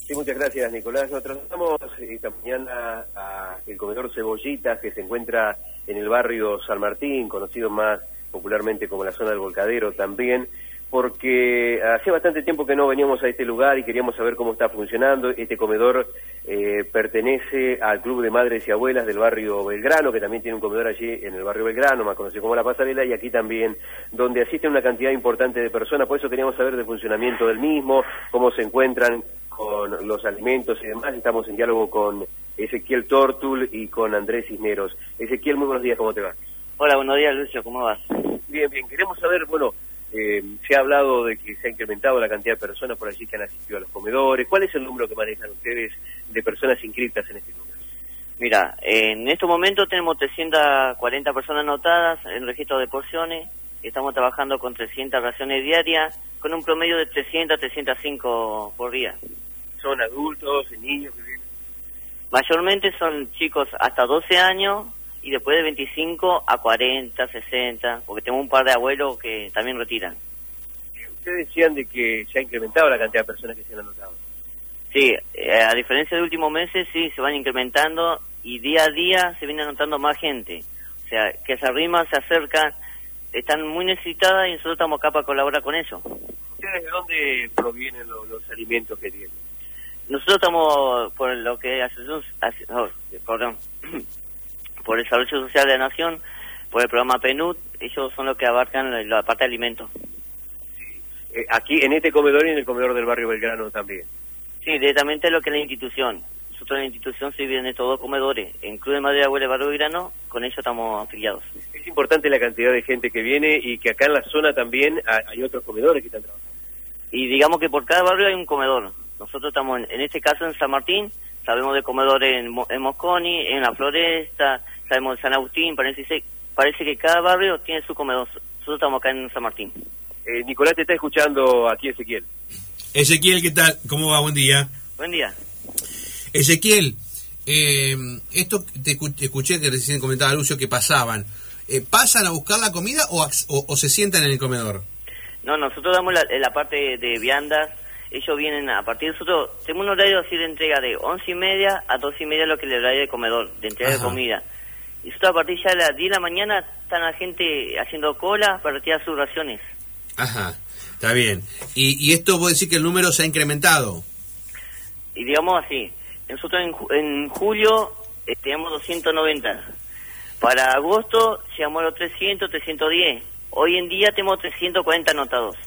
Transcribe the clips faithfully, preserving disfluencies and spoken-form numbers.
Sí, muchas gracias, Nicolás. Nos trasladamos esta mañana al comedor Cebollitas, que se encuentra en el barrio San Martín, conocido más popularmente como la zona del Volcadero también, porque hacía bastante tiempo que no veníamos a este lugar y queríamos saber cómo está funcionando. Este comedor eh, pertenece al Club de Madres y Abuelas del barrio Belgrano, que también tiene un comedor allí en el barrio Belgrano, más conocido como La Pasarela, y aquí también, donde asisten una cantidad importante de personas. Por eso queríamos saber del funcionamiento del mismo, cómo se encuentran con los alimentos y demás. Estamos en diálogo con Ezequiel Tortul y con Andrés Cisneros. Ezequiel, muy buenos días, ¿cómo te va? Hola, buenos días, Lucio, ¿cómo vas? Bien, bien, queremos saber, bueno, eh, se ha hablado de que se ha incrementado la cantidad de personas por allí que han asistido a los comedores. ¿Cuál es el número que manejan ustedes de personas inscritas en este número? Mira, en estos momentos tenemos trescientas cuarenta personas anotadas en el registro de porciones. Estamos trabajando con trescientas raciones diarias, con un promedio de trescientas, trescientas cinco por día. ¿Son adultos, niños que viven? Mayormente son chicos hasta doce años y después de veinticinco a cuarenta, sesenta, porque tengo un par de abuelos que también retiran. Ustedes decían de que se ha incrementado la cantidad de personas que se han anotado. Sí, eh, a diferencia de últimos meses, sí, se van incrementando y día a día se viene anotando más gente. O sea, que se arriman, se acercan, están muy necesitadas y nosotros estamos acá para colaborar con eso. ¿Ustedes de dónde provienen los, los alimentos que tienen? Nosotros estamos por lo que hace, oh, perdón, por el Desarrollo Social de la Nación, por el programa P N U D, ellos son los que abarcan la, la parte de alimentos. Sí. Eh, aquí en este comedor y en el comedor del barrio Belgrano también. Sí, directamente lo que es la institución. Nosotros en la institución se viven estos dos comedores, en Club de Madre y Abuela y Barrio Belgrano, con ellos estamos afiliados. Es importante la cantidad de gente que viene y que acá en la zona también hay otros comedores que están trabajando. Y digamos que por cada barrio hay un comedor. Nosotros estamos, en, en este caso, en San Martín, sabemos de comedores en, en Mosconi, en La Floresta, sabemos de San Agustín, parece, parece que cada barrio tiene su comedor. Nosotros estamos acá en San Martín. Eh, Nicolás, te está escuchando aquí Ezequiel. Ezequiel, ¿qué tal? ¿Cómo va? Buen día. Buen día. Ezequiel, eh, esto te escuché que recién comentaba Lucio que pasaban. Eh, ¿Pasan a buscar la comida o, o, o se sientan en el comedor? No, nosotros damos la, la parte de viandas. Ellos vienen a partir de nosotros, tenemos un horario así de entrega de once y media a doce y media, lo que es el horario de comedor, de entrega Ajá. de comida. Y nosotros a partir ya de las diez de la mañana están la gente haciendo cola para retirar sus raciones. Ajá, está bien. ¿Y, y esto vos decís que el número se ha incrementado? Y digamos así, nosotros en, en julio eh, teníamos doscientos noventa. Para agosto llegamos a los trescientos, trescientos diez. Hoy en día tenemos trescientos cuarenta anotados.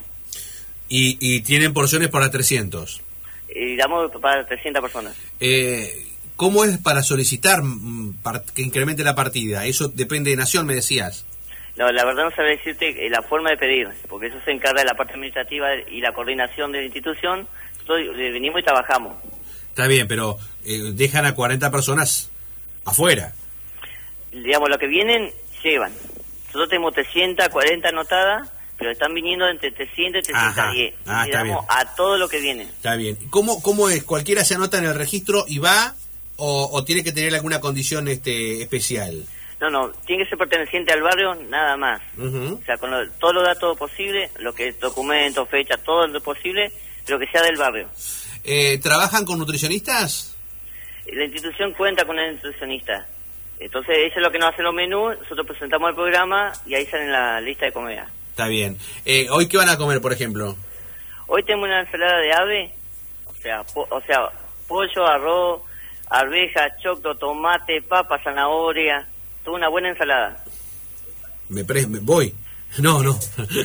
Y, y tienen porciones para trescientos. Y damos para trescientas personas. Eh, ¿Cómo es para solicitar para que incremente la partida? Eso depende de Nación, me decías. No, la verdad no sabría decirte la forma de pedir, porque eso se encarga de la parte administrativa y la coordinación de la institución. Nosotros venimos y trabajamos. Está bien, pero eh, dejan a cuarenta personas afuera. Digamos, lo que vienen, llevan. Nosotros tenemos trescientas cuarenta anotadas, pero están viniendo entre trescientos y trescientos diez. Ah, y está damos bien. a todo lo que viene. Está bien. ¿Cómo, cómo es? ¿Cualquiera se anota en el registro y va o, o tiene que tener alguna condición este especial? No, no, tiene que ser perteneciente al barrio, nada más. Uh-huh. O sea, con lo, todos los datos posibles, lo que es documentos, fechas, todo lo posible, pero que sea del barrio. Eh, ¿Trabajan con nutricionistas? La institución cuenta con un nutricionista. Entonces, eso es lo que nos hace los menús, nosotros presentamos el programa y ahí sale la lista de comida. Está bien. Eh, ¿Hoy qué van a comer, por ejemplo? Hoy tenemos una ensalada de ave, o sea, po, o sea pollo, arroz, arveja, choclo, tomate, papa, zanahoria, toda una buena ensalada. Me, pre me voy. No, no.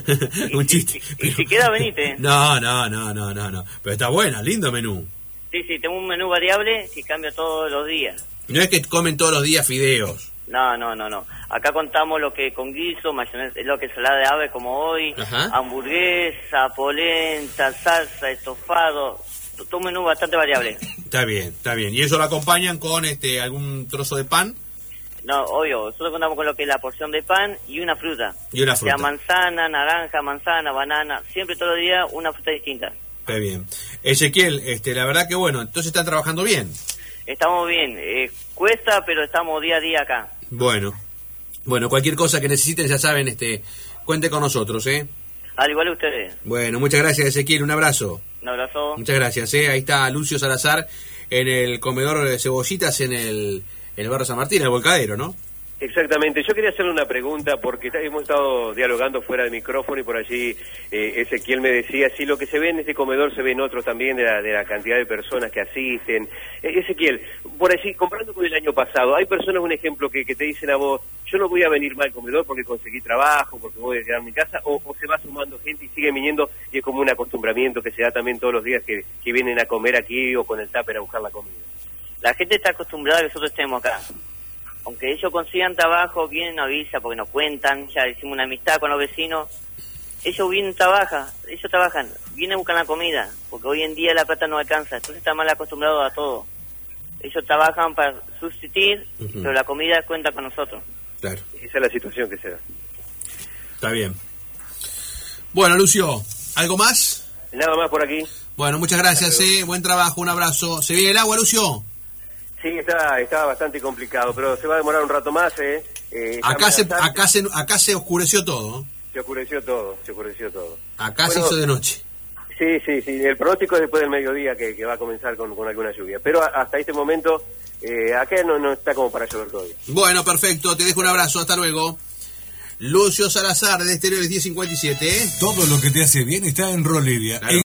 Un chiste. Y, y, y si queda, venite. No, no, no, no, no, no. Pero está buena, lindo menú. Sí, sí, tengo un menú variable que cambia todos los días. No es que comen todos los días fideos. No, no, no, no. Acá contamos lo que con guiso, mayonesa, lo que es ensalada de ave como hoy, Ajá. hamburguesa, polenta, salsa, estofado, todo un menú bastante variable. Está bien, está bien. ¿Y eso lo acompañan con este algún trozo de pan? No, obvio. Nosotros contamos con lo que es la porción de pan y una fruta. Y una fruta. O sea, manzana, naranja, manzana, banana, siempre todos los días una fruta distinta. Está bien. Ezequiel, este, la verdad que bueno, entonces están trabajando bien. Estamos bien, eh, cuesta, pero estamos día a día acá. Bueno, bueno, cualquier cosa que necesiten, ya saben, este, cuente con nosotros, ¿eh? Al igual que ustedes. Bueno, muchas gracias, Ezequiel, un abrazo. Un abrazo. Muchas gracias. ¿eh? Ahí está Lucio Salazar en el comedor de Cebollitas en el, en el barrio San Martín, el Volcadero, ¿no? Exactamente. Yo quería hacerle una pregunta porque hemos estado dialogando fuera del micrófono y por allí eh, Ezequiel me decía, si lo que se ve en este comedor se ve en otros también de la, de la cantidad de personas que asisten. Eh, Ezequiel, por allí, comparando con el año pasado, hay personas, un ejemplo, que, que te dicen a vos, yo no voy a venir más al comedor porque conseguí trabajo, porque voy a quedar en mi casa, o, o se va sumando gente y sigue viniendo y es como un acostumbramiento que se da también todos los días que, que vienen a comer aquí o con el tupper a buscar la comida. La gente está acostumbrada a que nosotros estemos acá. Aunque ellos consigan trabajo, vienen a avisa porque nos cuentan, ya hicimos una amistad con los vecinos. Ellos vienen, trabajan, ellos trabajan, vienen a buscar la comida, porque hoy en día la plata no alcanza, entonces están mal acostumbrados a todo. Ellos trabajan para subsistir, uh-huh. pero la comida cuenta con nosotros. Claro. Esa es la situación que se da. Está bien. Bueno, Lucio, ¿algo más? Nada más por aquí. Bueno, muchas gracias, eh. Buen trabajo, un abrazo. ¿Se viene el agua, Lucio? Sí, está, está bastante complicado, pero se va a demorar un rato más, ¿eh? eh acá, se, acá, se, acá se oscureció todo. Se oscureció todo, se oscureció todo. Acá bueno, se hizo de noche. Sí, sí, sí. El pronóstico es después del mediodía que, que va a comenzar con, con alguna lluvia. Pero a, hasta este momento, eh, acá no, no está como para llover todavía. Bueno, perfecto. Te dejo un abrazo. Hasta luego. Lucio Salazar, de Exteriores diez cincuenta y siete. ¿eh? Todo lo que te hace bien está en Rolivia. Claro.